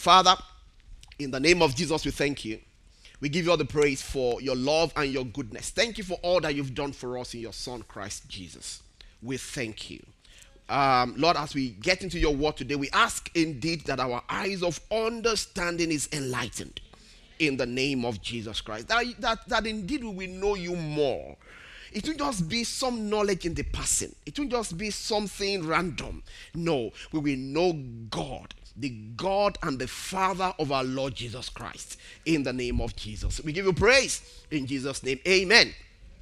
Father, in the name of Jesus, we thank you. We give you all the praise for your love and your goodness. Thank you for all that you've done for us in your Son, Christ Jesus. We thank you. Lord, as we get into your word today, we ask indeed that our eyes of understanding is enlightened in the name of Jesus Christ. That indeed we will know you more. It won't just be some knowledge in the passing. It won't just be something random. No, we will know God, the God and the Father of our Lord Jesus Christ, in the name of Jesus. We give you praise in Jesus' name. Amen.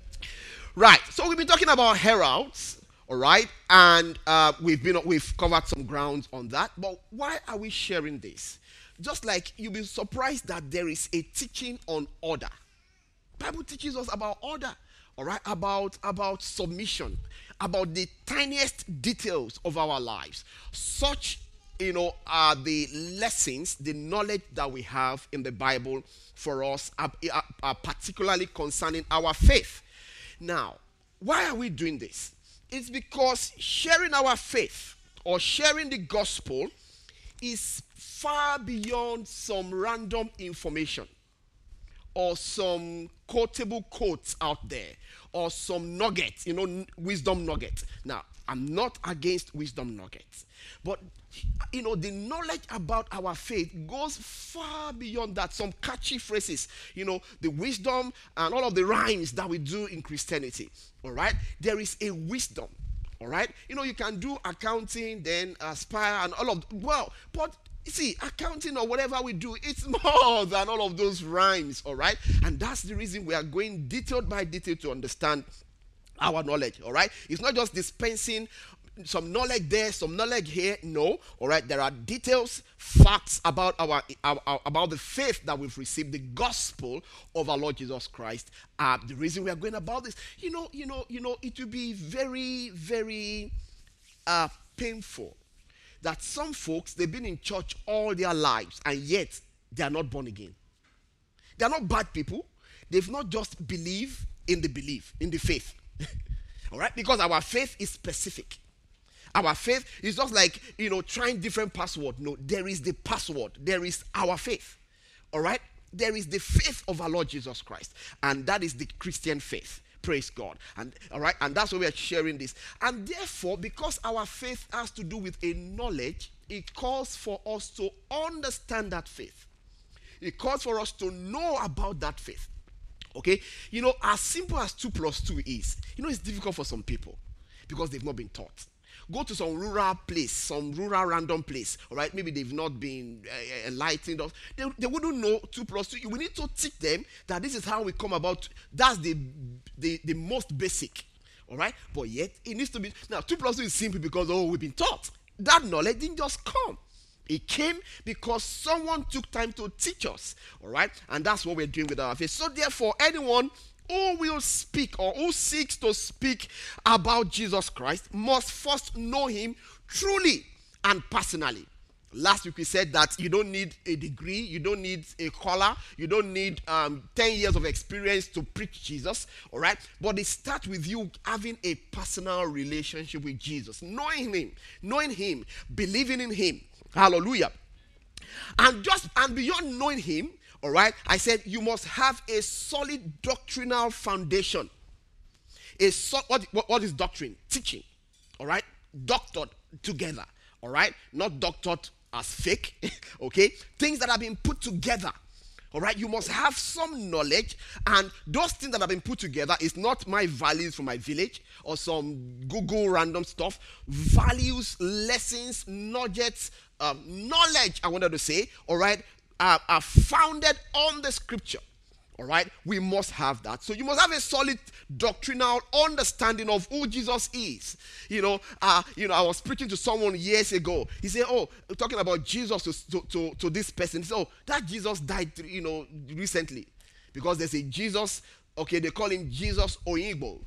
Right. So we've been talking about heralds, all right, and we've covered some grounds on that. But why are we sharing this? Just like you'll be surprised that there is a teaching on order. Bible teaches us about order, all right, about submission, about the tiniest details of our lives. Such, are the lessons, the knowledge that we have in the Bible for us, particularly concerning our faith. Now, why are we doing this? It's because sharing our faith or sharing the gospel is far beyond some random information or some quotable quotes out there or some nuggets, wisdom nuggets. Now, I'm not against wisdom nuggets, but the knowledge about our faith goes far beyond that. Some catchy phrases, the wisdom and all of the rhymes that we do in Christianity. All right, there is a wisdom. All right, you can do accounting, then aspire, and all of but you see, accounting or whatever we do, it's more than all of those rhymes. All right, and that's the reason we are going detail by detail to understand our knowledge. All right, it's not just dispensing some knowledge there, some knowledge here. No, all right. There are details, facts about our about the faith that we've received, the gospel of our Lord Jesus Christ. The reason we are going about this, it will be very, very painful that some folks, they've been in church all their lives and yet they are not born again. They are not bad people. They've not just believed in the faith. All right, because our faith is specific. Our faith is just like, trying different password. No, there is the password. There is our faith. All right? There is the faith of our Lord Jesus Christ. And that is the Christian faith. Praise God. And all right, and that's why we are sharing this. And therefore, because our faith has to do with a knowledge, it calls for us to understand that faith. It calls for us to know about that faith. Okay? As simple as 2 plus 2 is, it's difficult for some people because they've not been taught. Go to some rural place, some rural random place, all right? Maybe they've not been enlightened. They wouldn't know 2 plus 2. We need to teach them that this is how we come about. That's the most basic, all right? But yet, it needs to be. Now, 2 plus 2 is simple because, we've been taught. That knowledge didn't just come. It came because someone took time to teach us, all right? And that's what we're doing with our faith. So therefore, anyone who will speak or who seeks to speak about Jesus Christ must first know him truly and personally. Last week we said that you don't need a degree, you don't need a collar, you don't need 10 years of experience to preach Jesus, all right? But it starts with you having a personal relationship with Jesus, knowing him, believing in him. Hallelujah. And beyond knowing him, all right, I said you must have a solid doctrinal foundation. What is doctrine? Teaching, all right? Doctored together, all right? Not doctored as fake, okay? Things that have been put together, all right? You must have some knowledge, and those things that have been put together is not my values from my village or some Google random stuff. Values, lessons, nuggets, knowledge, I wanted to say, all right, are founded on the scripture. All right, we must have that. So you must have a solid doctrinal understanding of who Jesus is. I was preaching to someone years ago. He said, talking about Jesus to this person. He said, that Jesus died, recently, because there's a Jesus. Okay, they call him Jesus Oyigbo.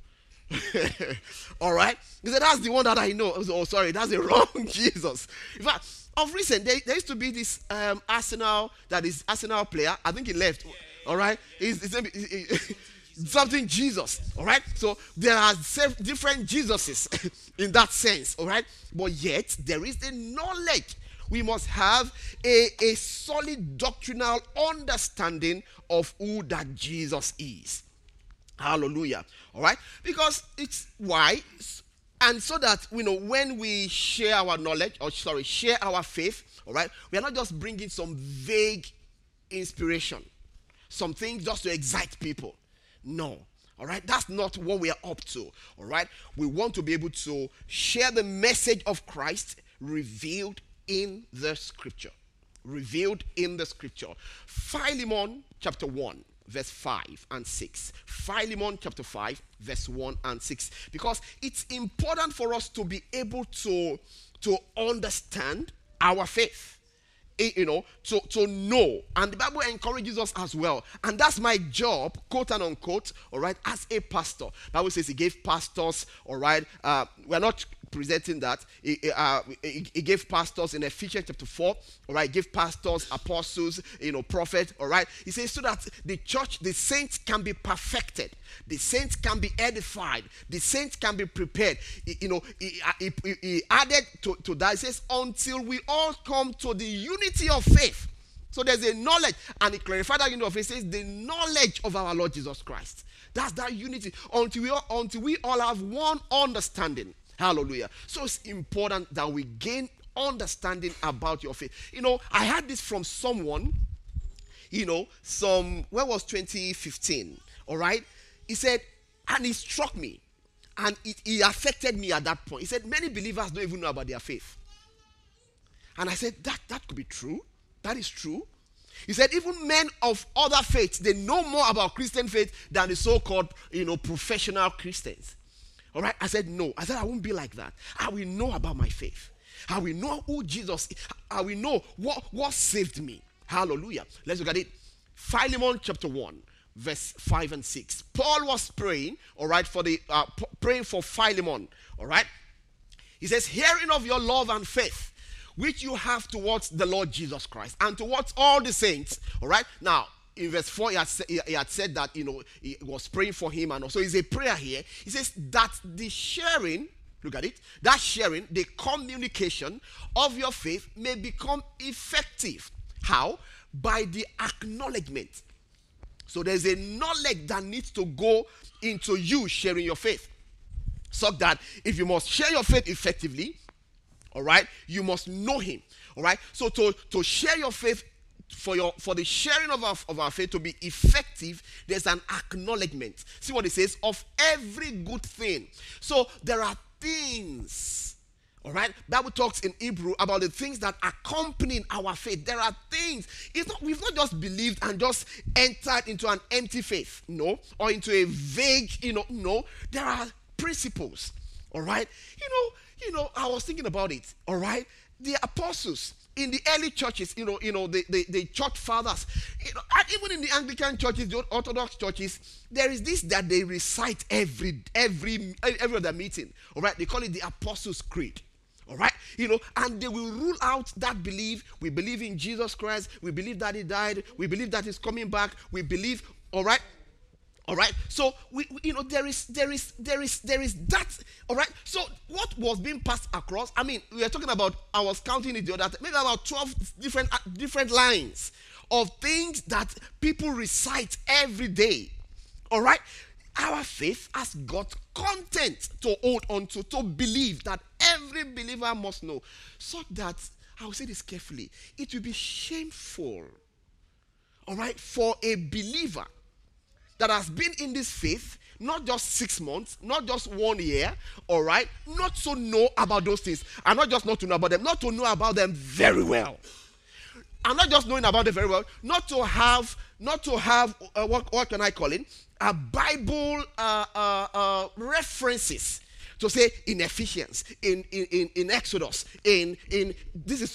All right, he said that's the one that I know. I said, sorry, that's the wrong Jesus. In fact, of recent, there used to be this Arsenal player. I think he left. Yeah. All right, he's something Jesus. All right, so there are different Jesuses in that sense. All right, but yet there is the knowledge We must have a solid doctrinal understanding of who that Jesus is. Hallelujah. All right? Because it's why, and so that, when we share our knowledge, share our faith, all right, we are not just bringing some vague inspiration, some things just to excite people. No. All right, that's not what we are up to. All right, we want to be able to share the message of Christ revealed in the scripture. Revealed in the scripture. Philemon chapter 1, verse 5 and 6. Philemon chapter 5, verse 1 and 6. Because it's important for us to be able to understand our faith. To know. And the Bible encourages us as well. And that's my job, quote and unquote, all right, as a pastor. The Bible says he gave pastors, all right. We're not presenting that. He gave pastors in Ephesians chapter 4, all right. Gave pastors, apostles, prophets, all right. He says so that the church, the saints can be perfected. The saints can be edified. The saints can be prepared. He added to that, he says, until we all come to the unity of faith. So there's a knowledge, and he clarified that unity of faith, says the knowledge of our Lord Jesus Christ. That's that unity. Until we all have one understanding. Hallelujah. So it's important that we gain understanding about your faith. I had this from someone, where was 2015? All right. He said, and it struck me, and it affected me at that point. He said, many believers don't even know about their faith. And I said, that could be true. That is true. He said, even men of other faiths, they know more about Christian faith than the so-called, professional Christians. All right? I said, no. I said, I won't be like that. I will know about my faith. I will know who Jesus is. I will know what saved me. Hallelujah. Let's look at it. Philemon chapter 1, verse 5 and 6. Paul was praying, all right, praying for Philemon, all right? He says, hearing of your love and faith, which you have towards the Lord Jesus Christ and towards all the saints, all right? Now, in verse 4, he had said that, he was praying for him, and also it's a prayer here. He says that the sharing, look at it, that sharing, the communication of your faith may become effective. How? By the acknowledgement. So there's a knowledge that needs to go into you sharing your faith. So that if you must share your faith effectively, all right, you must know him. All right. So to share your faith, for the sharing of our faith to be effective, there's an acknowledgement. See what it says, of every good thing. So there are things, all right? Bible talks in Hebrew about the things that accompany our faith. There are things. We've not just believed and just entered into an empty faith, no, or into a vague, no. There are principles, all right? I was thinking about it, all right? The apostles in the early churches, the church fathers, and even in the Anglican churches, the Orthodox churches, there is this that they recite every other meeting. All right, they call it the Apostles' Creed. All right, and they will rule out that belief. We believe in Jesus Christ. We believe that he died. We believe that he's coming back. We believe. All right. All right, so there is that. All right, so what was being passed across? I mean, we are talking about. I was counting it the other time, maybe about 12 different lines of things that people recite every day. All right, our faith has got content to hold on to believe that every believer must know, so that I will say this carefully. It will be shameful. All right, for a believer that has been in this faith, not just 6 months, not just 1 year, all right, not to know about those things, and not just not to know about them, not to know about them very well, and not just knowing about them very well, not to have what can I call it, a Bible references to say in Ephesians, in Exodus, in this is,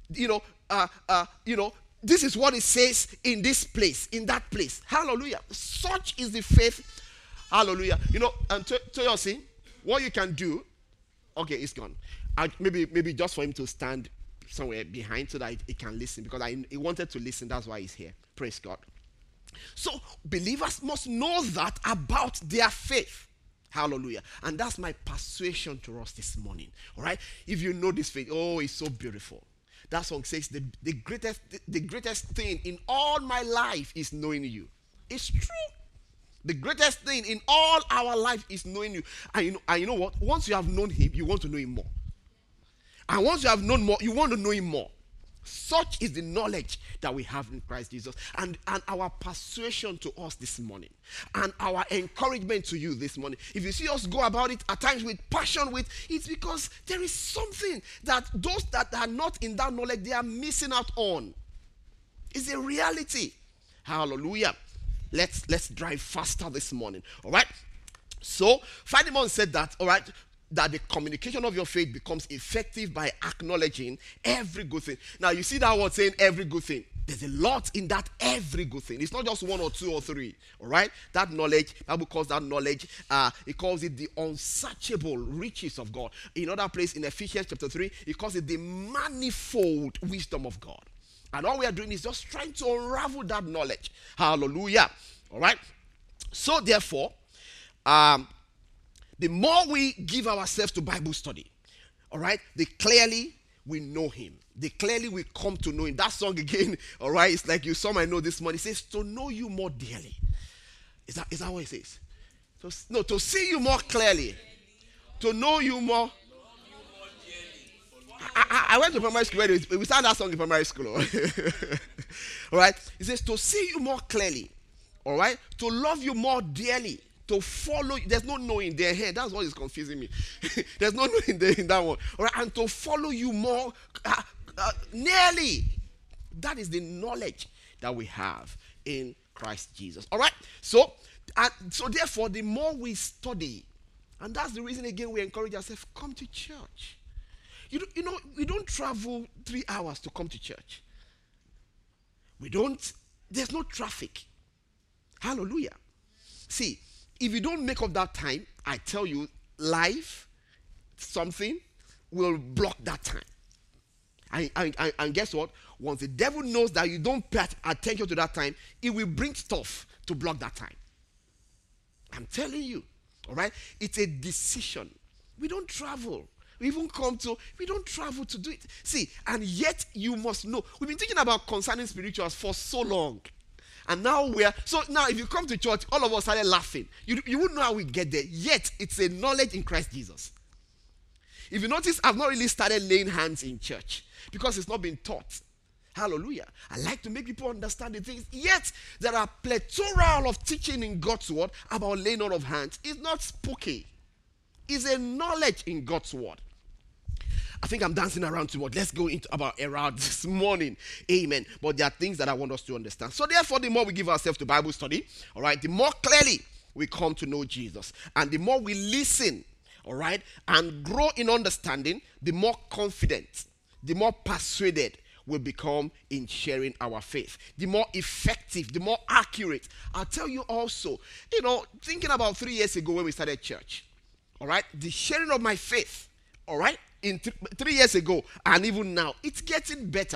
this is what it says in this place, in that place. Hallelujah. Such is the faith. Hallelujah. And Toyosi, what you can do, okay, it's gone. Maybe just for him to stand somewhere behind so that he can listen, because he wanted to listen. That's why he's here. Praise God. So believers must know that about their faith. Hallelujah. And that's my persuasion to us this morning. All right. If you know this faith, oh, it's so beautiful. that song says the greatest thing in all my life is knowing you. It's true. The greatest thing in all our life is knowing you. And you know what? Once you have known him, you want to know him more. And once you have known more, you want to know him more. Such is the knowledge that we have in Christ Jesus. And our persuasion to us this morning, and our encouragement to you this morning, if you see us go about it at times with passion, it's because there is something that those that are not in that knowledge, they are missing out on. It's a reality. Hallelujah. Let's drive faster this morning. All right. So Philemon said that, all right, that the communication of your faith becomes effective by acknowledging every good thing. Now, you see that word saying every good thing. There's a lot in that every good thing. It's not just one or two or three. All right? That knowledge, Bible calls that knowledge, it calls it the unsearchable riches of God. In another place in Ephesians chapter 3, it calls it the manifold wisdom of God. And all we are doing is just trying to unravel that knowledge. Hallelujah. All right? So, therefore, the more we give ourselves to Bible study, all right, the clearly we know him. The clearly we come to know him. That song again, all right, it's like you saw my note this morning. It says, to know you more dearly. Is that what it says? To see you more clearly. To know you more. I went to primary school. We sang that song in primary school. All right. It says, to see you more clearly. All right. To love you more dearly. To follow you. There's no knowing their head. That's what is confusing me. There's no knowing there in that one. All right, and to follow you more nearly. That is the knowledge that we have in Christ Jesus. All right. So therefore, the more we study, and that's the reason again we encourage ourselves, come to church. You know, we don't travel 3 hours to come to church. There's no traffic. Hallelujah. See, if you don't make up that time, I tell you, life, something will block that time. And guess what? Once the devil knows that you don't pay attention to that time, it will bring stuff to block that time. I'm telling you. All right? It's a decision. We don't travel. We don't travel to do it. See, and yet you must know. We've been thinking about concerning spirituals for so long. And now if you come to church, all of us started laughing. You wouldn't know how we get there. Yet, it's a knowledge in Christ Jesus. If you notice, I've not really started laying hands in church because it's not been taught. Hallelujah. I like to make people understand the things. Yet, there are plethora of teaching in God's word about laying on of hands. It's not spooky. It's a knowledge in God's word. I think I'm dancing around too much. Let's go into about around this morning. Amen. But there are things that I want us to understand. So therefore, the more we give ourselves to Bible study, all right, the more clearly we come to know Jesus. And the more we listen, all right, and grow in understanding, the more confident, the more persuaded we become in sharing our faith. The more effective, the more accurate. I'll tell you also, thinking about 3 years ago when we started church, all right, the sharing of my faith, all right, in 3 years ago and even now, it's getting better.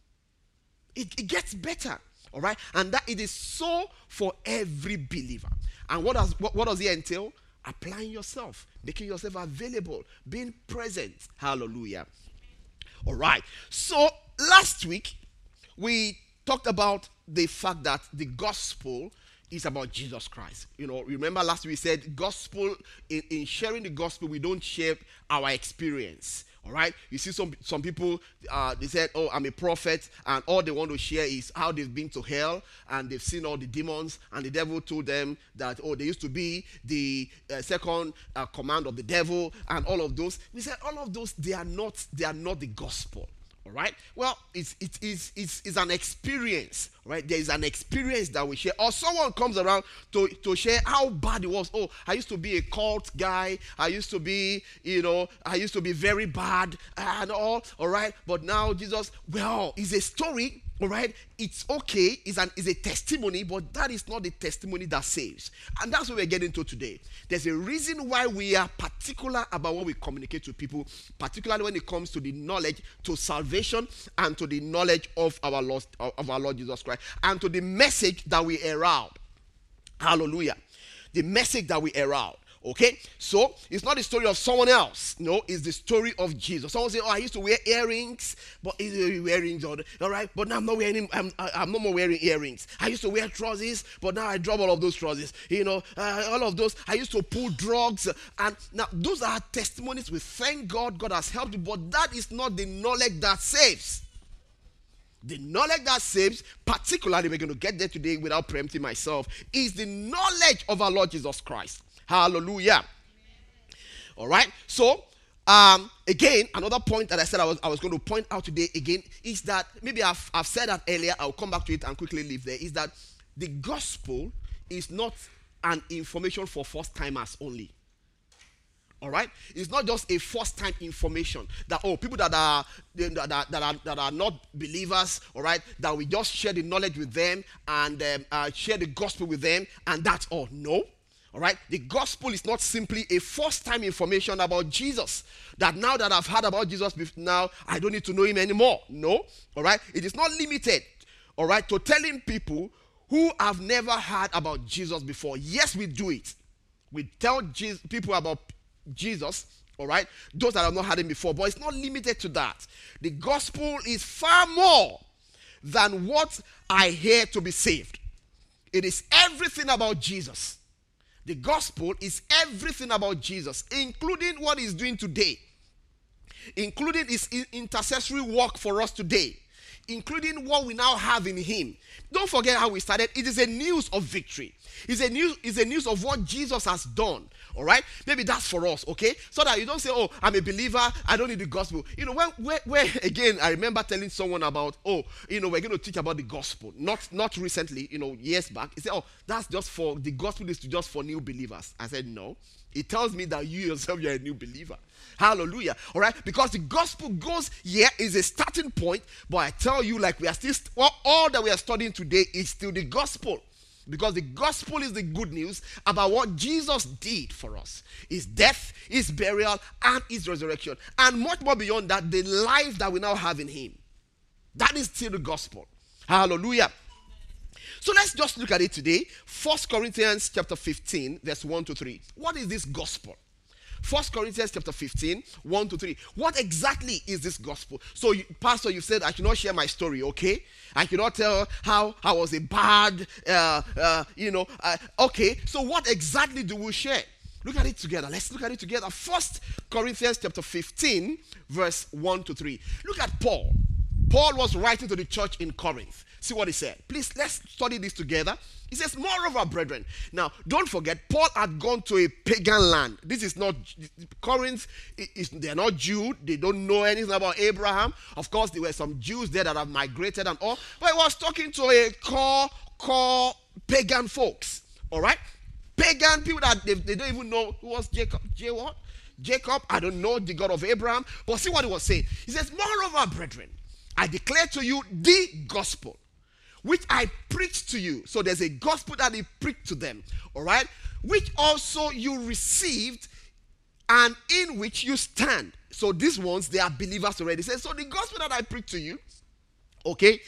It gets better, all right? And that it is so for every believer. And what does it entail? Applying yourself, making yourself available, being present. Hallelujah. All right. So last week, we talked about the fact that the gospel is about Jesus Christ. Remember last week we said gospel, in sharing the gospel, we don't share our experience. All right? You see some people, they said, oh, I'm a prophet, and all they want to share is how they've been to hell, and they've seen all the demons, and the devil told them that, they used to be the second command of the devil, and all of those. We said all of those, they are not the gospel. All right. Well, it's an experience, right? There is an experience that we share, or someone comes around to share how bad it was. Oh, I used to be a cult guy. I used to be very bad and all. All right. But now Jesus, it's a story. All right, it's okay. It's a testimony, but that is not the testimony that saves. And that's what we're getting to today. There's a reason why we are particular about what we communicate to people, particularly when it comes to the knowledge, to salvation, and to the knowledge of our Lord Jesus Christ, and to the message that we herald. Hallelujah. The message that we herald. Okay, so it's not the story of someone else. No, it's the story of Jesus. Someone say, "Oh, I used to wear earrings, but earrings, all right, but now I'm not wearing. I'm no more wearing earrings. I used to wear trousers, but now I drop all of those trousers. All of those. I used to pull drugs, and now those are testimonies. We thank God. God has helped you, but that is not the knowledge that saves. The knowledge that saves, particularly, we're going to get there today without preempting myself, is the knowledge of our Lord Jesus Christ. Hallelujah. All right. So, again, another point that I said I was going to point out today again is that, maybe I've said that earlier, I'll come back to it and quickly leave there, is that the gospel is not an information for first timers only. All right, it's not just a first-time information that people that are not believers, all right, that we just share the knowledge with them and share the gospel with them, and that's all. No, all right. The gospel is not simply a first-time information about Jesus. That now that I've heard about Jesus, now I don't need to know him anymore. No, all right. It is not limited, all right, to telling people who have never heard about Jesus before. Yes, we do it. We tell people about Jesus, all right, those that have not heard him before, but it's not limited to that. The gospel is far more than what I hear to be saved. It is everything about Jesus. The gospel is everything about Jesus, including what he's doing today, including his intercessory work for us today, including what we now have in him. Don't forget how we started. It is a news of victory. It's a news of what Jesus has done. All right? Maybe that's for us, okay? So that you don't say, "Oh, I'm a believer, I don't need the gospel." When again, I remember telling someone about, we're going to teach about the gospel. Not recently, years back. He said, "Oh, that's just for, the gospel is just for new believers." I said, "No. It tells me that you yourself, you're a new believer." Hallelujah. All right? Because the gospel is a starting point, but I tell you, like, we are still, all that we are studying today is still the gospel. Because the gospel is the good news about what Jesus did for us. His death, his burial, and his resurrection. And much more beyond that, the life that we now have in him. That is still the gospel. Hallelujah. So let's just look at it today. 1 Corinthians chapter 15, verse 1 to 3. What is this gospel? 1 Corinthians chapter 15, 1 to 3. What exactly is this gospel? So, Pastor, you said I should not share my story, okay? I cannot tell how I was a bad, okay. So what exactly do we share? Look at it together. Let's look at it together. 1 Corinthians chapter 15, verse 1 to 3. Look at Paul. Paul was writing to the church in Corinth. See what he said. Please, let's study this together. He says, "Moreover, brethren." Now, don't forget, Paul had gone to a pagan land. This is not, Corinth, they're not Jew. They don't know anything about Abraham. Of course, there were some Jews there that have migrated and all. But he was talking to a core pagan folks. All right? Pagan people that they don't even know who was Jacob. Jacob, I don't know, the God of Abraham. But see what he was saying. He says, "Moreover, brethren, I declare to you the gospel, which I preached to you." So there's a gospel that he preached to them, all right? "Which also you received, and in which you stand." So these ones, they are believers already. He says, so the gospel that I preached to you, okay,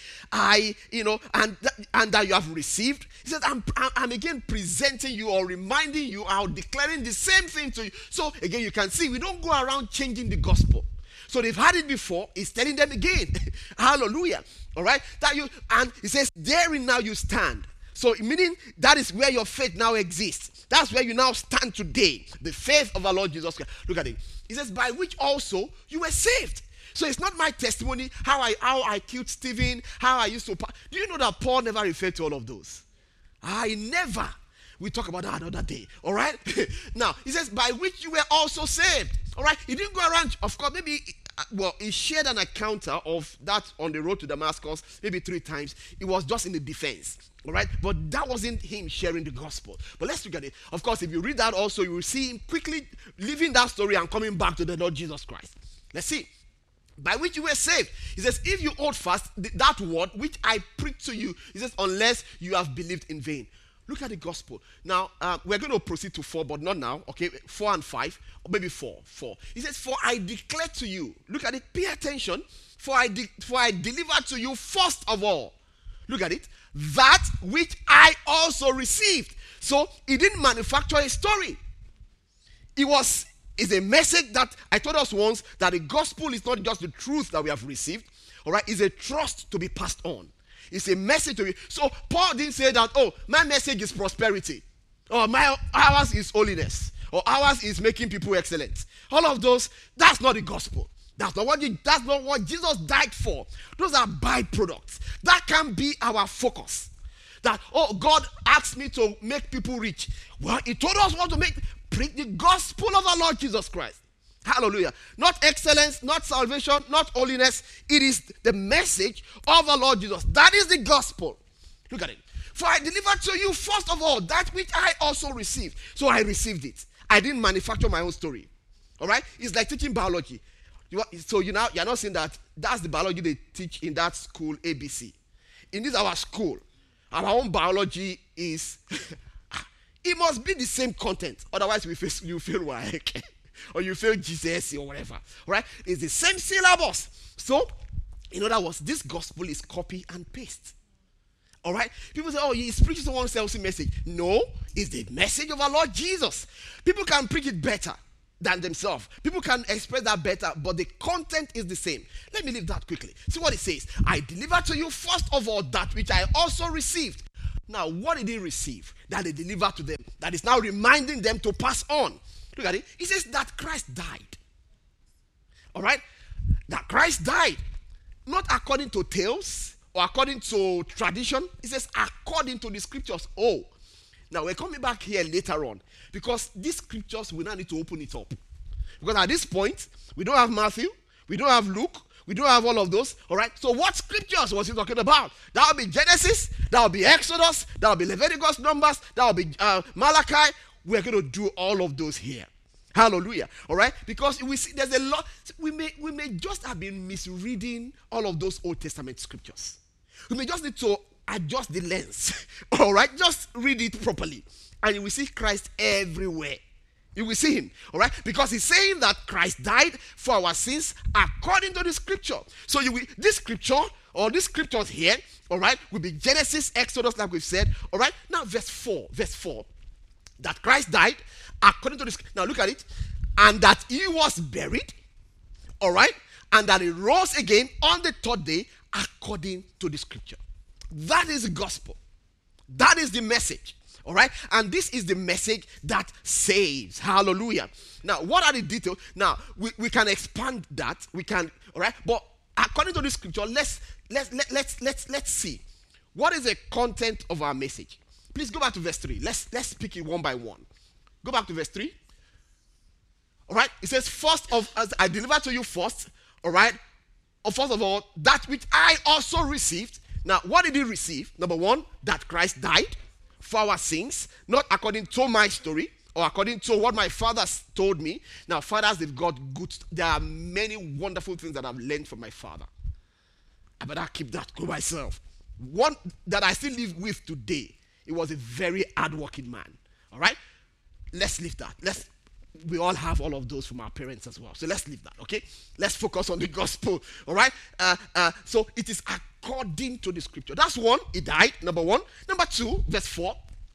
and that you have received. He says, I'm again presenting you or reminding you, or declaring the same thing to you. So again, you can see we don't go around changing the gospel. So they've had it before. He's telling them again. Hallelujah. All right. And he says, "Therein now you stand." So meaning that is where your faith now exists. That's where you now stand today. The faith of our Lord Jesus Christ. Look at it. He says, "By which also you were saved." So it's not my testimony, how I killed Stephen, how I used to. Do you know that Paul never referred to all of those? I never. We talk about that another day. All right. Now he says, "By which you were also saved." All right. He didn't go around. Of course, maybe. He shared an encounter of that on the road to Damascus, maybe 3 times. It was just in the defense. All right. But that wasn't him sharing the gospel. But let's look at it. Of course, if you read that also, you will see him quickly leaving that story and coming back to the Lord Jesus Christ. Let's see. "By which you were saved." He says, "If you hold fast that word which I preached to you," he says, "unless you have believed in vain." Look at the gospel. Now, we're going to proceed to 4, but not now. Okay, 4 and 5, or maybe 4. He says, "For I declare to you," look at it, pay attention, for I delivered to you first of all. Look at it, "that which I also received." So he didn't manufacture a story. It's a message that I told us once that the gospel is not just the truth that we have received, all right? It's a trust to be passed on. It's a message to be. So Paul didn't say that, oh, my message is prosperity, or ours is holiness, or ours is making people excellent. All of those, that's not the gospel. That's not what Jesus died for. Those are byproducts. That can be our focus. That, oh, God asked me to make people rich. Well, he told us what to preach the gospel of our Lord Jesus Christ. Hallelujah. Not excellence, not salvation, not holiness. It is the message of our Lord Jesus. That is the gospel. Look at it. For I delivered to you first of all that which I also received. So I received it. I didn't manufacture my own story. All right? It's like teaching biology. So you're not saying that that's the biology they teach in that school ABC. In this our school, our own biology is it must be the same content. Otherwise you feel WAEC or you feel GCSE or whatever. Right? It's the same syllabus. So, in other words, this gospel is copy and paste. All right? People say, oh, he's preaching someone else's message. No, it's the message of our Lord Jesus. People can preach it better than themselves. People can express that better, but the content is the same. Let me leave that quickly. See what it says. I delivered to you first of all that which I also received. Now, what did he receive that they delivered to them? That is now reminding them to pass on. Look at it. He says that Christ died. All right? That Christ died. Not according to tales or according to tradition. He says according to the scriptures. Oh, now we're coming back here later on because these scriptures we now need to open it up. Because at this point, we don't have Matthew, we don't have Luke, we don't have all of those. All right. So what scriptures was he talking about? That will be Genesis, that will be Exodus, that will be Leviticus, Numbers, that will be Malachi. We're going to do all of those here. Hallelujah. All right. Because we see there's a lot. We may just have been misreading all of those Old Testament scriptures. We may just need to adjust the lens. All right. Just read it properly. And you will see Christ everywhere. You will see him. All right. Because he's saying that Christ died for our sins according to the scripture. So this scripture or these scriptures here, all right, will be Genesis, Exodus, like we've said. All right. Now verse 4. That Christ died according to this. Now look at it. And that he was buried. All right. And that he rose again on the third day according to the scripture. That is the gospel. That is the message. All right. And this is the message that saves. Hallelujah. Now, what are the details? Now, we can expand that. We can. All right. But according to the scripture, let's see. What is the content of our message? Please go back to verse 3. Let's pick it one by one. Go back to verse 3. All right. It says, first of as I delivered to you first. All right. Or first of all, that which I also received. Now, what did he receive? Number one, that Christ died for our sins, not according to my story or according to what my fathers told me. Now, fathers, they've got good. There are many wonderful things that I've learned from my father. I better keep that to myself. One that I still live with today. He was a very hardworking man. All right? Let's leave that. We all have all of those from our parents as well. So let's leave that, okay? Let's focus on the gospel, all right? So it is according to the scripture. That's one, he died, number one. Number two, verse 4.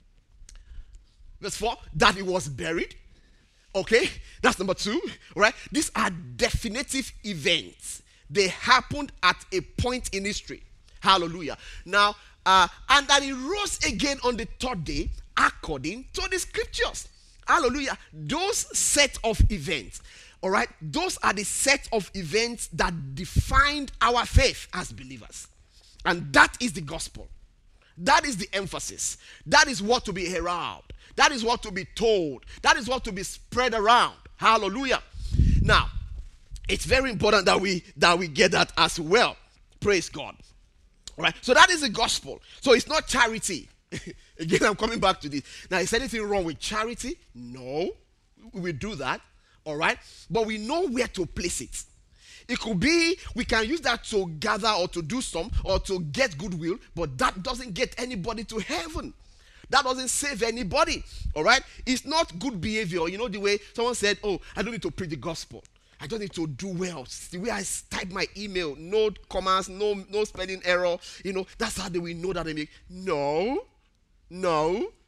Verse 4, that he was buried. Okay? That's number two, all right? These are definitive events. They happened at a point in history. Hallelujah. Now, and that he rose again on the third day according to the scriptures. Hallelujah. Those set of events, all right, those are the set of events that defined our faith as believers. And that is the gospel. That is the emphasis. That is what to be heralded. That is what to be told. That is what to be spread around. Hallelujah. Now, it's very important that we get that as well. Praise God. All right. So that is the gospel. So it's not charity. Again, I'm coming back to this. Now, is anything wrong with charity? No. We do that. All right. But we know where to place it. It could be we can use that to gather or to do some or to get goodwill, but that doesn't get anybody to heaven. That doesn't save anybody. All right. It's not good behavior. You know the way someone said, oh, I don't need to preach the gospel. I just need to do well. It's the way I type my email, no commas, no spelling error. You know, that's how they will know that they make. No.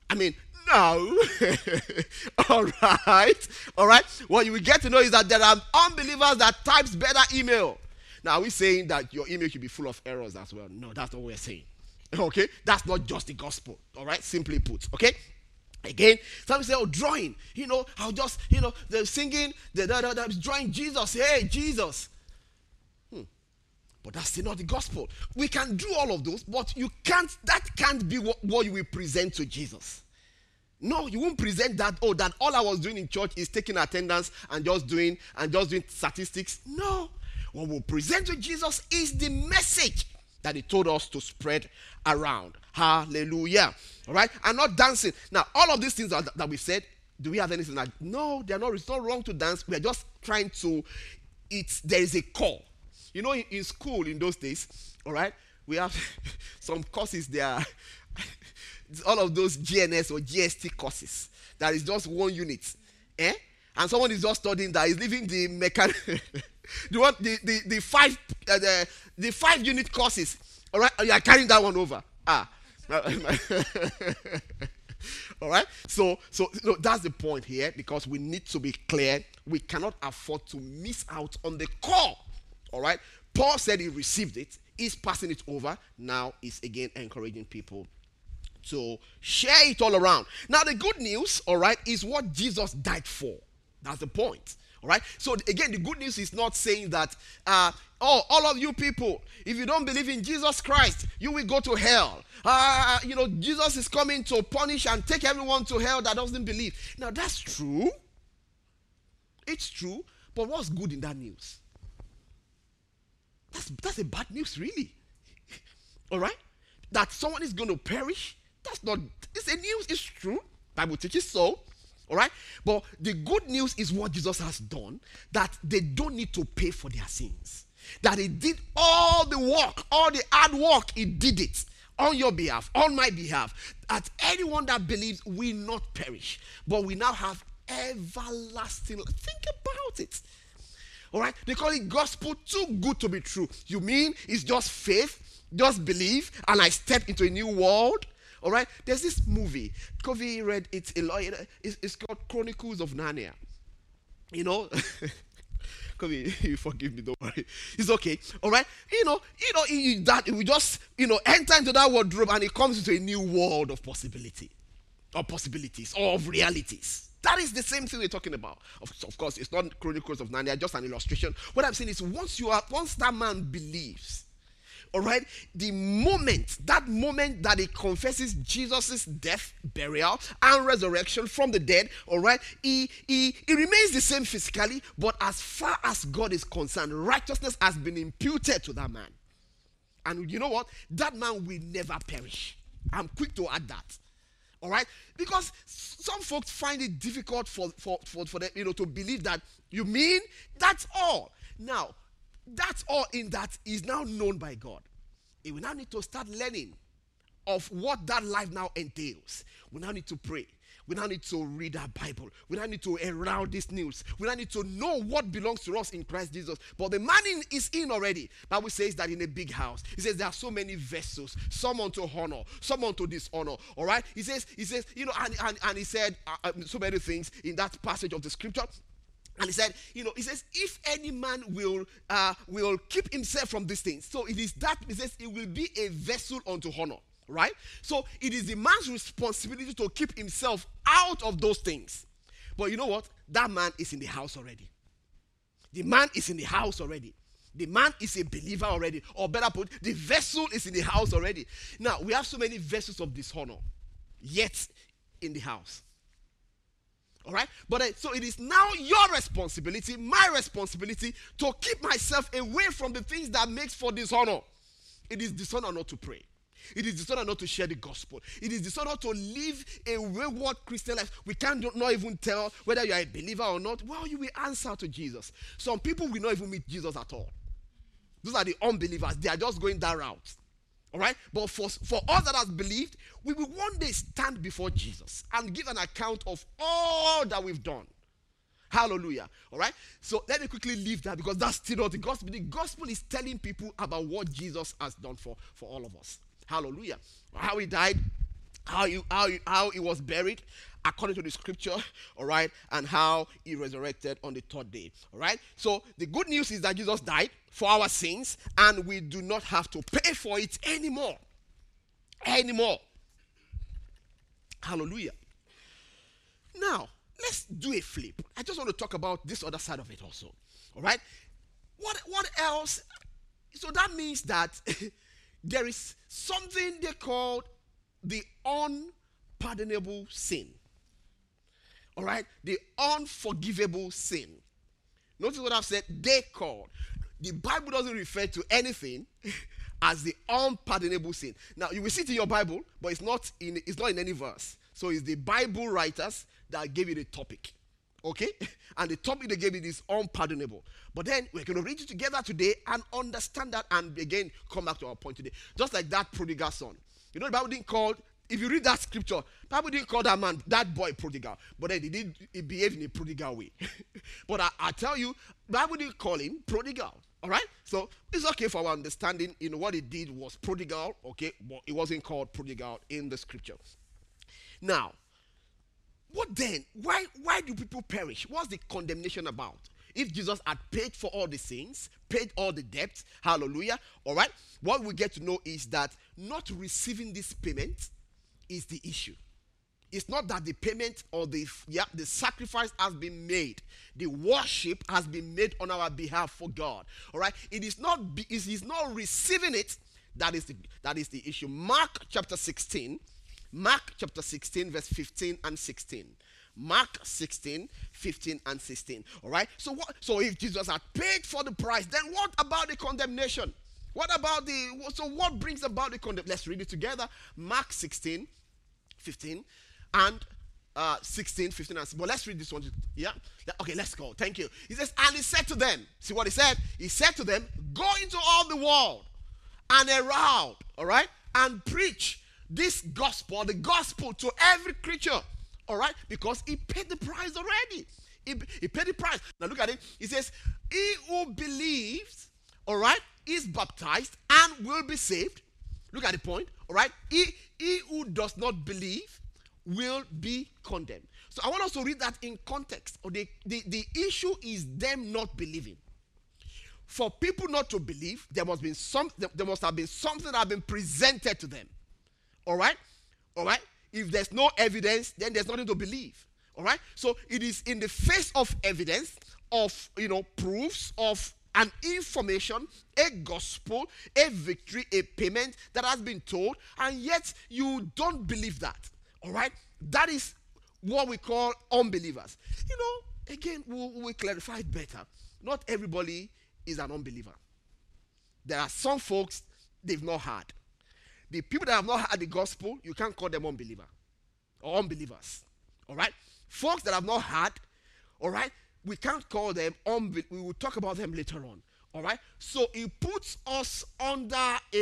I mean, no. All right. All right. What you will get to know is that there are unbelievers that types better email. Now, are we saying that your email should be full of errors as well? No, that's not what we're saying. Okay? That's not just the gospel. All right? Simply put. Okay? Again, some say, oh, drawing. I'll just, they're singing, they're drawing Jesus. Hey, Jesus. But that's still not the gospel. We can do all of those, but that can't be what you will present to Jesus. No, you won't present that, that all I was doing in church is taking attendance and just doing statistics. No. What we'll present to Jesus is the message that he told us to spread around. Hallelujah. All right? And not dancing. Now, all of these things that we said, do we have anything like, no, they're not, it's not wrong to dance. We're just trying to, there is a call. In school in those days, all right, we have some courses there. All of those GNS or GST courses. That is just 1 unit. And someone is just studying that. Is leaving the mechanic. the 5 unit courses. All right, you are carrying that one over. All right. So that's the point here, because we need to be clear. We cannot afford to miss out on the call. All right. Paul said he received it. He's passing it over. Now he's again encouraging people to share it all around. Now the good news, all right, is what Jesus died for. That's the point. All right. So again, the good news is not saying that, all of you people, if you don't believe in Jesus Christ, you will go to hell. Jesus is coming to punish and take everyone to hell that doesn't believe. Now that's true. It's true. But what's good in that news? That's a bad news, really. All right? That someone is going to perish, it's a news, it's true. Bible teaches so. All right? But the good news is what Jesus has done, that they don't need to pay for their sins. That he did all the work, all the hard work, he did it on your behalf, on my behalf. That anyone that believes will not perish, but we now have everlasting. Think about it. All right, they call it gospel too good to be true. You mean it's just faith, just believe, and I step into a new world? All right, there's this movie. Kobe read it a lot. It's called Chronicles of Narnia. Kobe, you forgive me, don't worry. It's okay. All right, that we just enter into that wardrobe, and it comes into a new world of possibility, or possibilities, or of realities. That is the same thing we're talking about. Of course, it's not Chronicles of Narnia, just an illustration. What I'm saying is, once that man believes, all right, that moment that he confesses Jesus' death, burial, and resurrection from the dead, all right, he remains the same physically, but as far as God is concerned, righteousness has been imputed to that man. And you know what? That man will never perish. I'm quick to add that. All right, because some folks find it difficult for them, to believe that you mean that's all. Now, that's all in that is now known by God. We now need to start learning of what that life now entails. We now need to pray. We now need to read our Bible. We now need to around this news. We now need to know what belongs to us in Christ Jesus. But the man is in already. Bible says that in a big house. He says there are so many vessels. Some unto honor, some unto dishonor. All right? He says, and he said so many things in that passage of the scripture. And he said, he says, if any man will keep himself from these things. So it is that, he says, it will be a vessel unto honor. Right? So it is the man's responsibility to keep himself out of those things. But you know what? That man is in the house already. The man is in the house already. The man is a believer already. Or better put, the vessel is in the house already. Now, we have so many vessels of dishonor, yet in the house. All right? But so it is now your responsibility, my responsibility, to keep myself away from the things that makes for dishonor. It is dishonor not to pray. It is dishonor not to share the gospel. It is dishonor to live a wayward Christian life. We not even tell whether you are a believer or not. Well, you will answer to Jesus. Some people will not even meet Jesus at all. Those are the unbelievers. They are just going that route. All right? But for us that has believed, we will one day stand before Jesus and give an account of all that we've done. Hallelujah. All right? So let me quickly leave that, because that's still not the gospel. The gospel is telling people about what Jesus has done for all of us. Hallelujah. How he died, how he was buried according to the scripture, all right, and how he resurrected on the third day, all right. So the good news is that Jesus died for our sins, and we do not have to pay for it anymore. Hallelujah. Now let's do a flip. I just want to talk about this other side of it also, all right. What else? So that means that there is something they call the unpardonable sin. All right? The unforgivable sin. Notice what I've said. They called. The Bible doesn't refer to anything as the unpardonable sin. Now, you will see it in your Bible, but it's not in any verse. So it's the Bible writers that gave you the topic. Okay? And the topic they gave it is unpardonable. But then we're going to read it together today and understand that, and again come back to our point today. Just like that prodigal son. You know, the Bible didn't call, if you read that scripture, the Bible didn't call that man, that boy prodigal. But then he behaved in a prodigal way. But I tell you, the Bible didn't call him prodigal. All right? So it's okay for our understanding, what he did was prodigal, okay? But it wasn't called prodigal in the scripture. Now, what then? Why do people perish? What's the condemnation about? If Jesus had paid for all the sins, paid all the debts, hallelujah, all right, what we get to know is that not receiving this payment is the issue. It's not that the payment or the sacrifice has been made. The worship has been made on our behalf for God. All right? It is not receiving it that is the issue. Mark chapter 16, verse 15 and 16. Mark 16, 15 and 16. All right? So if Jesus had paid for the price, then what about the condemnation? What brings about the condemnation? Let's read it together. Mark 16, 15 and 16, 15 and 16. But let's read this one. Yeah? Okay, let's go. Thank you. He says, and he said to them, see what he said? He said to them, go into all the world and around, all right? And preach this gospel, the gospel to every creature, all right? Because he paid the price already. He paid the price. Now look at it. He says, he who believes, all right, is baptized and will be saved. Look at the point, all right? He who does not believe will be condemned. So I want us to read that in context. The issue is them not believing. For people not to believe, there must have been something that has been presented to them. All right? All right? If there's no evidence, then there's nothing to believe. All right? So it is in the face of evidence, of, proofs of an information, a gospel, a victory, a payment that has been told, and yet you don't believe that. All right? That is what we call unbelievers. Again, we'll clarify it better. Not everybody is an unbeliever. There are some folks they've not heard. The people that have not heard the gospel, you can't call them unbeliever or unbelievers. All right? Folks that have not heard, all right, we can't call them unbelievers. We will talk about them later on. All right? So it puts us under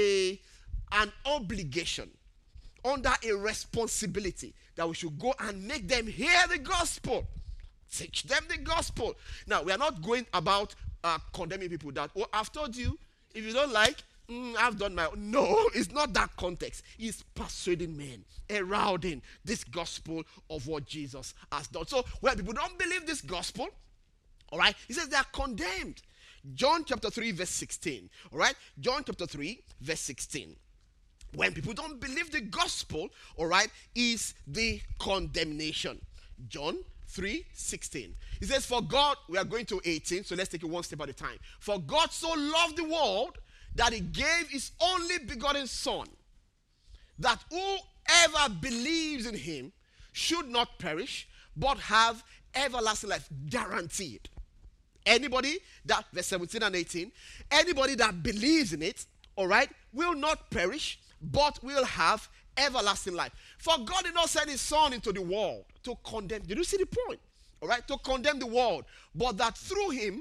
an obligation, under a responsibility that we should go and make them hear the gospel. Teach them the gospel. Now, we are not going about condemning people that, I've told you, if you don't like, I've done my own. No, it's not that context. It's persuading men, heralding this gospel of what Jesus has done. So, when people don't believe this gospel, all right, he says they are condemned. John chapter 3, verse 16. All right, John chapter 3, verse 16. When people don't believe the gospel, all right, is the condemnation. John 3:16. He says, for God, we are going to 18, so let's take it one step at a time. For God so loved the world that he gave his only begotten Son, that whoever believes in him should not perish, but have everlasting life. Guaranteed. Anybody that, verse 17 and 18, anybody that believes in it, all right, will not perish, but will have everlasting life. For God did not send his Son into the world to condemn. Did you see the point? All right, to condemn the world, but that through him,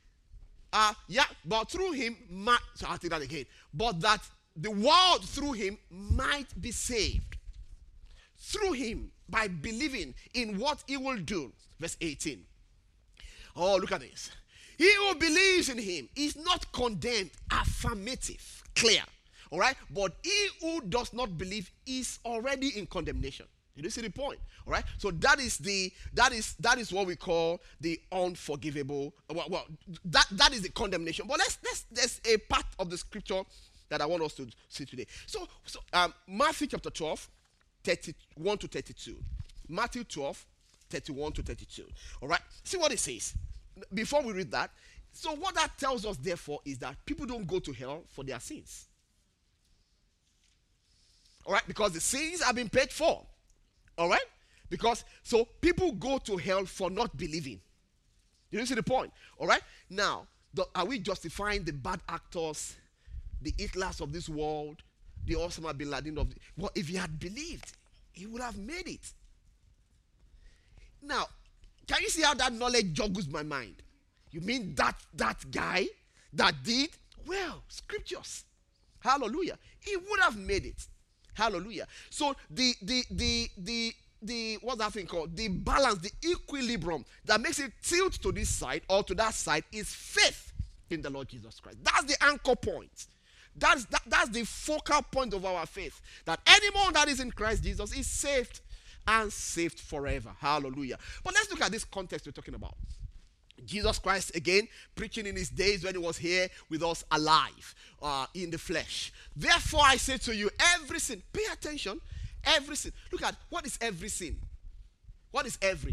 so I'll take that again. But that the world through him might be saved. Through him, by believing in what he will do. Verse 18. Oh, look at this. He who believes in him is not condemned. Affirmative. Clear. All right? But he who does not believe is already in condemnation. You see the point, all right? So that is what we call the unforgivable. Well, that is the condemnation. But there's a part of the scripture that I want us to see today. So Matthew chapter 12, 31 to 32. Matthew 12, 31 to 32. All right? See what it says. Before we read that, so what that tells us, therefore, is that people don't go to hell for their sins. All right? Because the sins have been paid for. All right? Because, so people go to hell for not believing. You see the point? All right? Now, are we justifying the bad actors, the Hitlers of this world, the Osama bin Laden of well, if he had believed, he would have made it. Now, can you see how that knowledge joggles my mind? You mean that guy that did? Well, scriptures. Hallelujah. He would have made it. Hallelujah. So the what's that thing called? The balance, the equilibrium that makes it tilt to this side or to that side is faith in the Lord Jesus Christ. That's the anchor point. That's the focal point of our faith. That anyone that is in Christ Jesus is saved and saved forever. Hallelujah. But let's look at this context we're talking about. Jesus Christ, again, preaching in his days when he was here with us alive in the flesh. Therefore, I say to you, every sin, pay attention, every sin. Look at, what is every sin? What is every?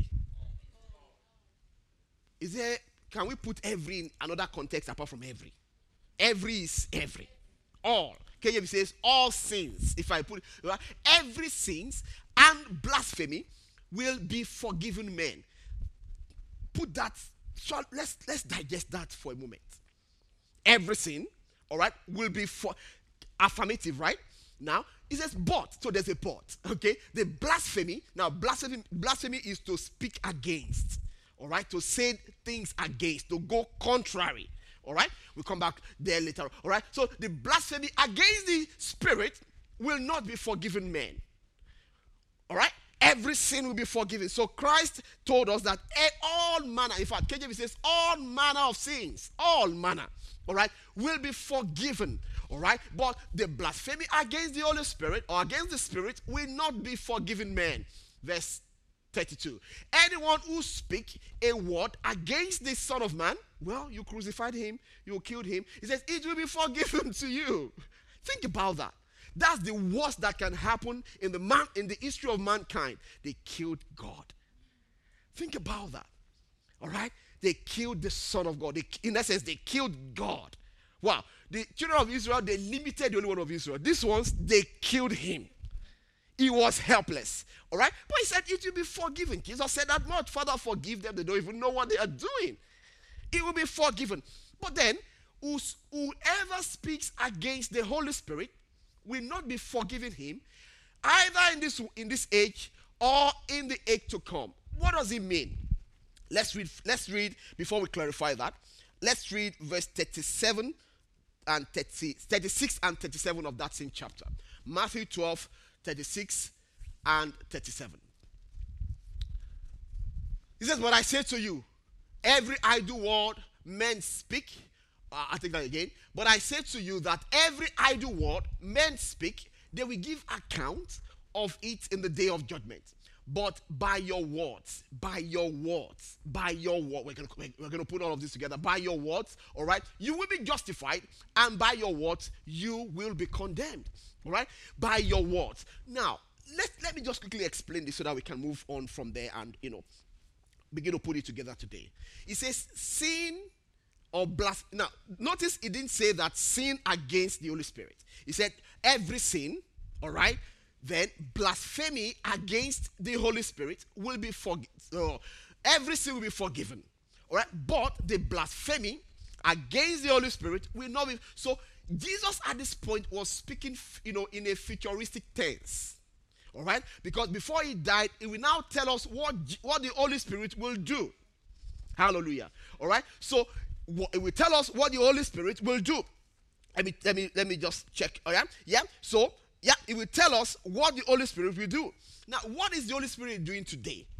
Can we put every in another context apart from every? Every is every. All. KJV says all sins. If I put it, every sins and blasphemy will be forgiven men. Put that. So let's digest that for a moment. Every sin, all right, will be for affirmative, right? Now, it says but, so there's a but, okay? The blasphemy, now blasphemy is to speak against, all right? To say things against, to go contrary, all right? We'll come back there later, all right? So the blasphemy against the Spirit will not be forgiven men, all right? Every sin will be forgiven. So Christ told us that all manner, in fact, KJV says all manner of sins, all manner, all right, will be forgiven, all right? But the blasphemy against the Holy Spirit or against the Spirit will not be forgiven men. Verse 32. Anyone who speak a word against the Son of Man, well, you crucified him, you killed him. He says, it will be forgiven to you. Think about that. That's the worst that can happen in the history of mankind. They killed God. Think about that. All right? They killed the Son of God. In essence, they killed God. Wow. The children of Israel, they limited the only one of Israel. These ones, they killed him. He was helpless. All right? But he said it will be forgiven. Jesus said that much. Father, forgive them. They don't even know what they are doing. It will be forgiven. But then, whoever speaks against the Holy Spirit will not be forgiving him, either in this age or in the age to come. What does it mean? Let's read before we clarify that. Let's read verse 37 and 36 and 37 of that same chapter. Matthew 12, 36 and 37. He says, but I say to you, every idle word men speak, I take that again. But I say to you that every idle word men speak, they will give account of it in the day of judgment. But by your words, we're going to put all of this together. By your words, all right, you will be justified, and by your words, you will be condemned. All right, by your words. Now, let me just quickly explain this so that we can move on from there and begin to put it together today. It says sin or blasphemy. Now, notice it didn't say that sin against the Holy Spirit. It said every sin, all right, then blasphemy against the Holy Spirit will be forgiven. So every sin will be forgiven, all right, but the blasphemy against the Holy Spirit will not be. So Jesus at this point was speaking, in a futuristic tense, all right, because before he died, he will now tell us what the Holy Spirit will do. Hallelujah. All right, so it will tell us what the Holy Spirit will do. Let me just check. All right? Yeah. So it will tell us what the Holy Spirit will do. Now, what is the Holy Spirit doing today?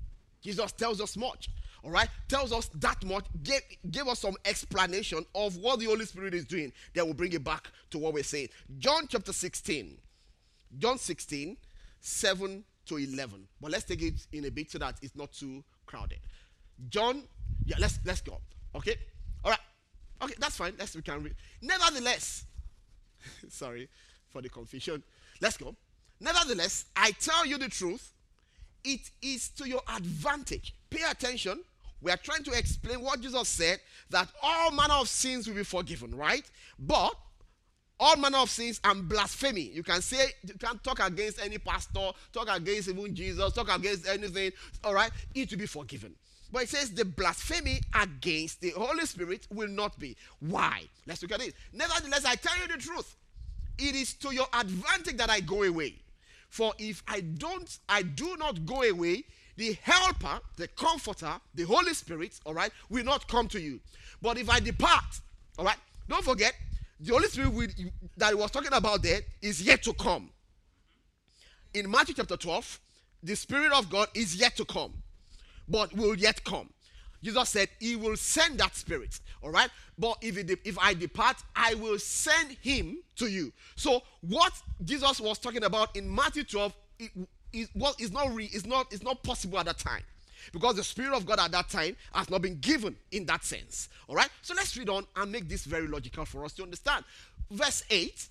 Jesus tells us much. All right, tells us that much, give us some explanation of what the Holy Spirit is doing. Then we'll bring it back to what we're saying. John chapter 16. John 16, 7 to 11. But let's take it in a bit so that it's not too crowded. John, let's go. Okay? All right. Okay, that's fine. We can read. Nevertheless, sorry for the confusion. Let's go. Nevertheless, I tell you the truth, it is to your advantage. Pay attention. We are trying to explain what Jesus said, that all manner of sins will be forgiven, right? But all manner of sins and blasphemy. You can talk against any pastor, talk against even Jesus, talk against anything, all right? It will be forgiven. But it says the blasphemy against the Holy Spirit will not be. Why? Let's look at it. Nevertheless, I tell you the truth. It is to your advantage that I go away. For if I do not go away, the helper, the comforter, the Holy Spirit, all right, will not come to you. But if I depart, all right, don't forget, the Holy Spirit that he was talking about there is yet to come. In Matthew chapter 12, the Spirit of God is yet to come, but will yet come. Jesus said he will send that Spirit, all right? But if I depart, I will send him to you. So what Jesus was talking about in Matthew 12 is not possible at that time, because the Spirit of God at that time has not been given in that sense. All right? So let's read on and make this very logical for us to understand. Verse 8.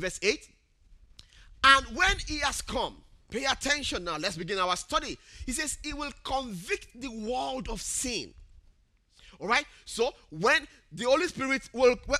And when he has come, pay attention now, let's begin our study. He says he will convict the world of sin. All right? So when the Holy Spirit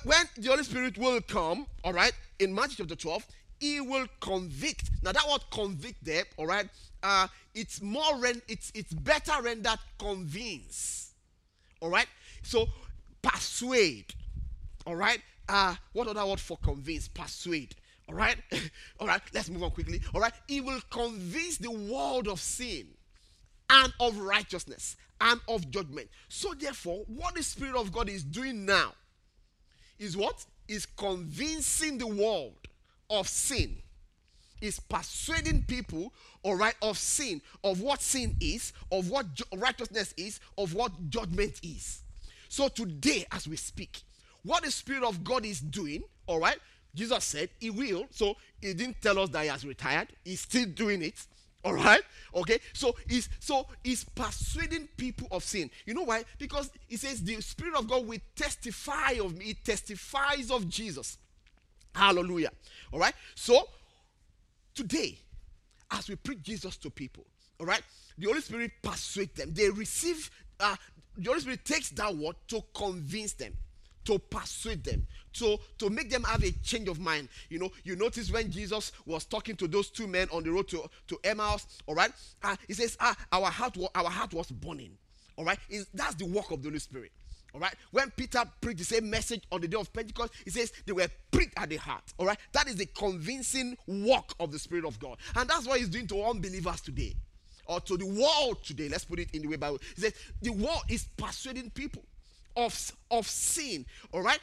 will come, all right, in Matthew chapter 12, he will convict. Now that word convict there, all right, it's better rendered convince. All right? So persuade. All right? What other word for convince? Persuade. All right? All right, let's move on quickly. All right? He will convince the world of sin and of righteousness and of judgment. So therefore, what the Spirit of God is doing now is what? Is convincing the world of sin. Is persuading people, all right, of sin, of what sin is, of what righteousness is, of what judgment is. So today, as we speak, what the Spirit of God is doing, all right, Jesus said he will. So he didn't tell us that he has retired. He's still doing it. All right? Okay? So he's persuading people of sin. You know why? Because he says the Spirit of God will testify of me. It testifies of Jesus. Hallelujah. All right? So today, as we preach Jesus to people, all right, the Holy Spirit persuades them. They receive, the Holy Spirit takes that word to convince them, to persuade them, to make them have a change of mind. You know, you notice when Jesus was talking to those two men on the road to Emmaus, all right, he says, our heart was burning. All right, that's the work of the Holy Spirit. All right, when Peter preached the same message on the day of Pentecost, he says they were pricked at the heart. All right, that is the convincing work of the Spirit of God, and that's what he's doing to unbelievers today, or to the world today. Let's put it in the way Bible. He says the world is persuading people of sin, all right,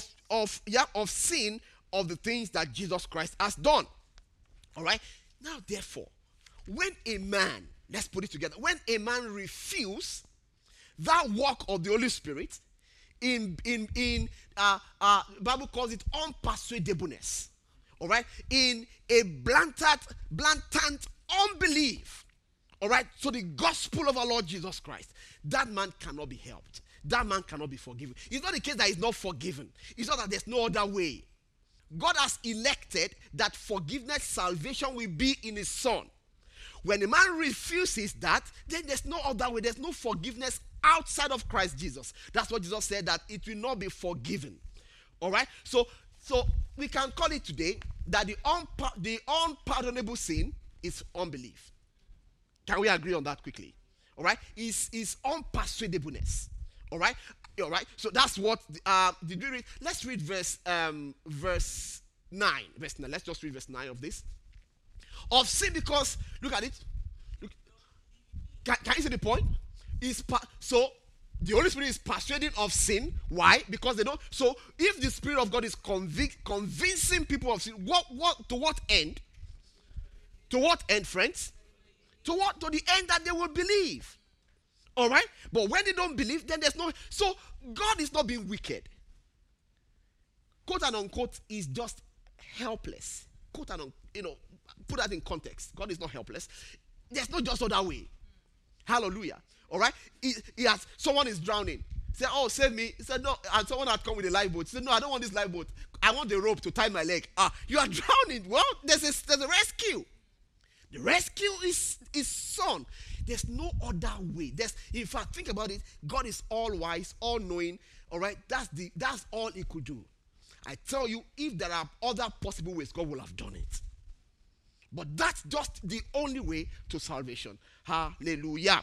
of sin, of the things that Jesus Christ has done. All right, now therefore, when a man, let's put it together, when a man refuses that work of the Holy Spirit, Bible calls it unpersuadableness. All right, in a blatant unbelief. All right, so the gospel of our Lord Jesus Christ, that man cannot be helped. That man cannot be forgiven. It's not the case that he's not forgiven. It's not that there's no other way. God has elected that forgiveness, salvation will be in his Son. When a man refuses that, then there's no other way. There's no forgiveness outside of Christ Jesus. That's what Jesus said, that it will not be forgiven. All right? So we can call it today that the unpardonable sin is unbelief. Can we agree on that quickly? All right? Is unpersuadableness. All right? All right? So that's what did we read? Let's read verse 9. Verse 9. Let's just read verse 9 of this. Of sin, because look at it. Look, can you see the point? So the Holy Spirit is persuading of sin. Why? Because they don't. So if the Spirit of God is convincing people of sin, to what end? To what end, friends? To the end that they will believe. All right? But when they don't believe, then there's no. So God is not being wicked. Quote and unquote is just helpless. Quote and put that in context. God is not helpless. There's no just other way. Hallelujah. All right? He has, someone is drowning. He said, oh, save me. He said, no. And someone had come with a lifeboat. He said, no, I don't want this lifeboat. I want the rope to tie my leg. You are drowning. Well, there's a rescue. The rescue is his son. There's no other way. In fact, think about it. God is all wise, all knowing. All right? That's all he could do. I tell you, if there are other possible ways, God will have done it. But that's just the only way to salvation. Hallelujah.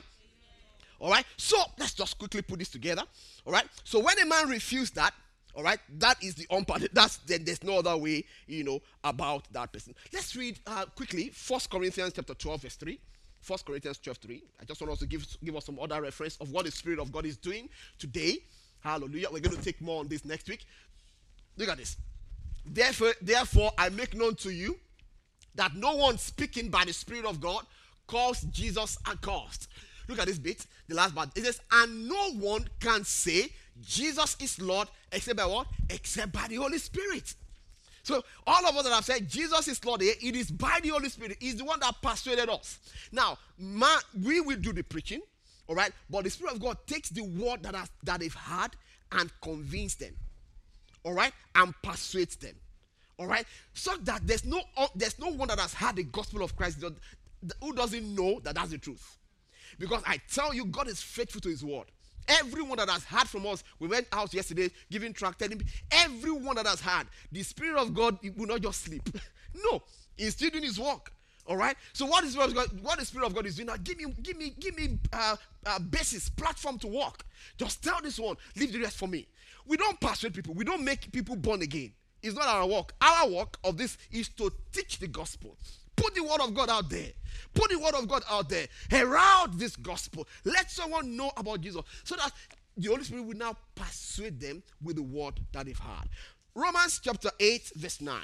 All right? So, let's just quickly put this together. All right? So, when a man refused that, all right, that is the part. Then there's no other way, about that person. Let's read quickly 1 Corinthians chapter 12, verse 3. 1 Corinthians 12:3. I just want us to give us some other reference of what the Spirit of God is doing today. Hallelujah. We're going to take more on this next week. Look at this. Therefore, I make known to you that no one speaking by the Spirit of God calls Jesus accursed. Look at this bit, the last part. It says, and no one can say Jesus is Lord except by what? Except by the Holy Spirit. So all of us that have said Jesus is Lord here, it is by the Holy Spirit. He's the one that persuaded us. Now, we will do the preaching, all right? But the Spirit of God takes the word that they've heard and convinces them, all right? And persuades them, all right? So that there's no one that has heard the gospel of Christ who doesn't know that that's the truth. Because I tell you, God is faithful to his word. Everyone that has heard from us, we went out yesterday giving tract, telling everyone that has heard, the Spirit of God will not just sleep. No, he's still doing his work. All right. So what the Spirit of God is doing now? Give me basis, platform to work. Just tell this one, leave the rest for me. We don't persuade people. We don't make people born again. It's not our work. Our work of this is to teach the gospel. Put the word of God out there. Put the word of God out there. Herald this gospel. Let someone know about Jesus so that the Holy Spirit will now persuade them with the word that they've heard. Romans chapter 8, verse 9.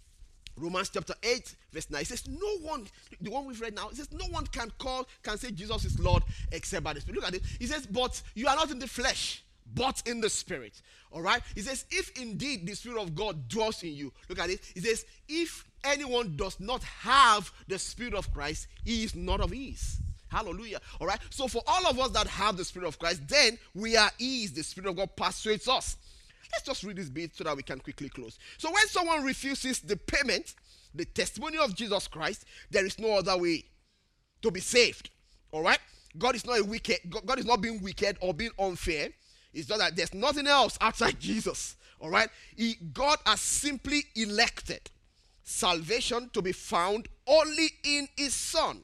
Romans chapter 8, verse 9. It says, no one, the one we've read now, it says, no one can say Jesus is Lord except by the Spirit. Look at it. It says, but you are not in the flesh, but in the Spirit. All right? It says, if indeed the Spirit of God dwells in you. Look at it. It says, if anyone does not have the Spirit of Christ, he is not of his. Hallelujah. All right? So for all of us that have the Spirit of Christ, then we are his. The Spirit of God persuades us. Let's just read this bit so that we can quickly close. So when someone refuses the payment, the testimony of Jesus Christ, there is no other way to be saved. All right? God is not God is not being wicked or being unfair. It's just that there's nothing else outside Jesus. All right? God has simply elected salvation to be found only in his Son.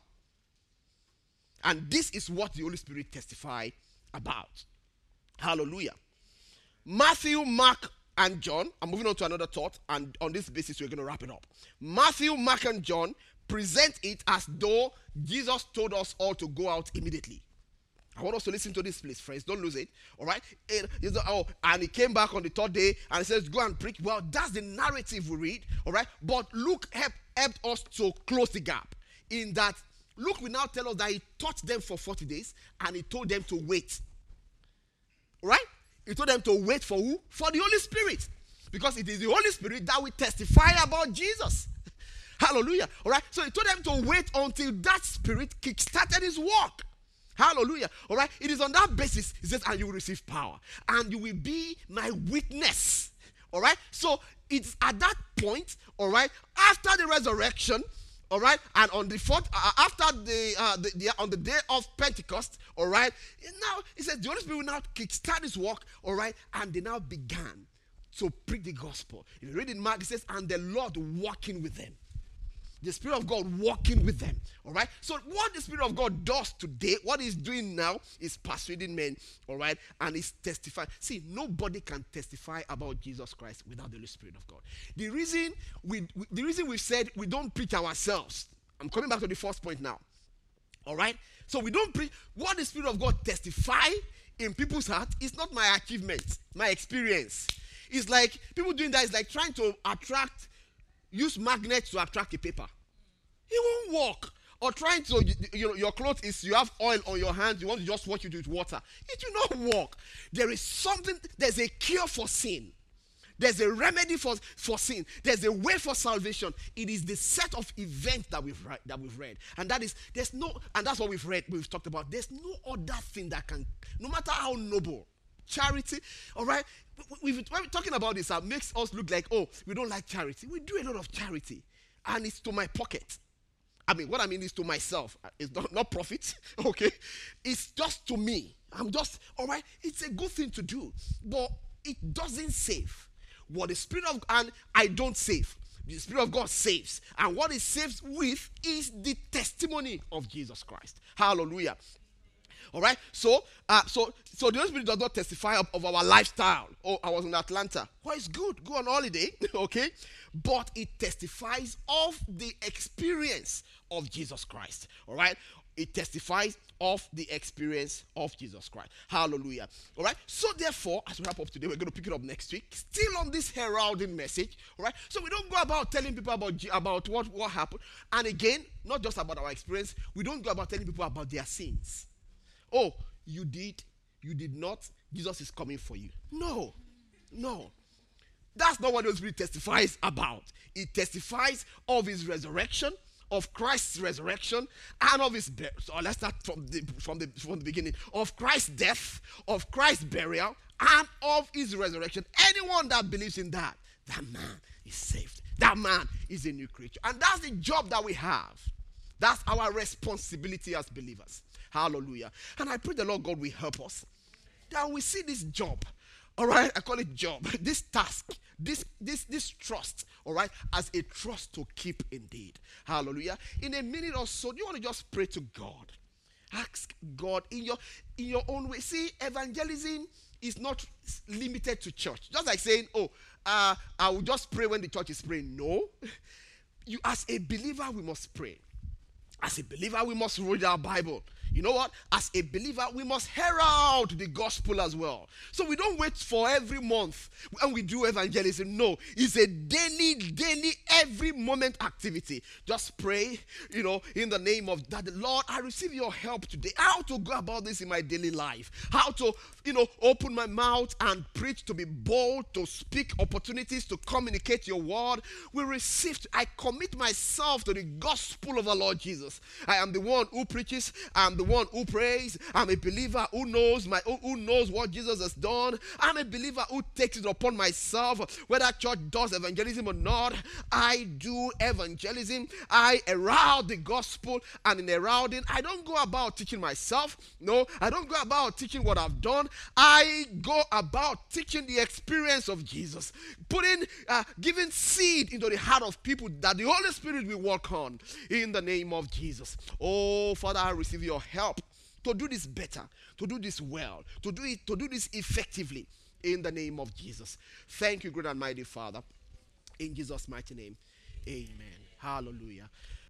And this is what the Holy Spirit testifies about. Hallelujah. Matthew, Mark, and John. I'm moving on to another thought, and on this basis, we're going to wrap it up. Matthew, Mark, and John present it as though Jesus told us all to go out immediately. I want us to listen to this, please, friends. Don't lose it. All right? And he came back on the third day and he says, go and preach. Well, that's the narrative we read. All right? But Luke helped us to close the gap. In that, Luke will now tell us that he taught them for 40 days and he told them to wait. All right? He told them to wait for who? For the Holy Spirit. Because it is the Holy Spirit that will testify about Jesus. Hallelujah. All right? So he told them to wait until that Spirit kickstarted his work. Hallelujah. All right. It is on that basis, he says, and you will receive power. And you will be my witness. All right. So it's at that point, all right, after the resurrection, all right, and on the fourth, after on the day of Pentecost, all right, now he says the Holy Spirit will now kickstart his work, all right, and they now began to preach the gospel. If you read in Mark, it says, and the Lord walking with them. The Spirit of God walking with them. All right? So what the Spirit of God does today, what he's doing now is persuading men. All right? And he's testifying. See, nobody can testify about Jesus Christ without the Holy Spirit of God. The reason we've said we don't preach ourselves. I'm coming back to the first point now. All right? So we don't preach. What the Spirit of God testify in people's heart is not my achievement, my experience. It's like, people doing that is like trying to use magnets to attract a paper. It won't work. or trying to, your clothes is, you have oil on your hands, you want to just wash it with water. It will not work. There's a cure for sin. There's a remedy for sin. There's a way for salvation. It is the set of events that we've read. And that's what we've talked about. There's no other thing that can, no matter how noble, charity, all right? When we're talking about this, it makes us look like, oh, we don't like charity. We do a lot of charity. And it's to my pocket. I mean, what I mean is to myself. It's not profit, okay? It's just to me. All right? It's a good thing to do. But it doesn't save. What the Spirit of, and I don't save. The Spirit of God saves. And what it saves with is the testimony of Jesus Christ. Hallelujah. All right? So the Holy Spirit does not testify of our lifestyle. Oh, I was in Atlanta. Well, it's good. Go on holiday, okay? But it testifies of the experience of Jesus Christ. All right? It testifies of the experience of Jesus Christ. Hallelujah. All right? So therefore, as we wrap up today, we're going to pick it up next week. Still on this heralding message. All right? So we don't go about telling people about what happened. And again, not just about our experience. We don't go about telling people about their sins. Oh, you did not. Jesus is coming for you. No. That's not what the Holy Spirit testifies about. It testifies of his resurrection, of Christ's resurrection, and of his so let's start from the beginning. Of Christ's death, of Christ's burial, and of his resurrection. Anyone that believes in that man is saved. That man is a new creature. And that's the job that we have. That's our responsibility as believers. Hallelujah. And I pray the Lord God will help us, that we see this job, all right, I call it job, this task, this trust, all right, as a trust to keep indeed. Hallelujah. In a minute or so, do you want to just pray to God? Ask God in your own way. See, evangelism is not limited to church. Just like saying, I will just pray when the church is praying. No. You, as a believer, we must pray. As a believer, we must read our Bible. You know what? As a believer, we must herald the gospel as well. So we don't wait for every month when we do evangelism. No, it's a daily, every moment activity. Just pray, in the name of that. Lord, I receive your help today. How to go about this in my daily life. How to, open my mouth and preach, to be bold, to speak opportunities, to communicate your word. I commit myself to the gospel of the Lord Jesus. I am the one who preaches. I'm the one who prays. I'm a believer who knows what Jesus has done. I'm a believer who takes it upon myself, whether church does evangelism or not. I do evangelism. I herald the gospel, and in heralding, I don't go about teaching myself. No, I don't go about teaching what I've done. I go about teaching the experience of Jesus, giving seed into the heart of people that the Holy Spirit will work on in the name of Jesus. Oh, Father, I receive your help to do this better, to do this well, to do this effectively in the name of Jesus. Thank you, great and mighty Father. In Jesus' mighty name, amen. Hallelujah.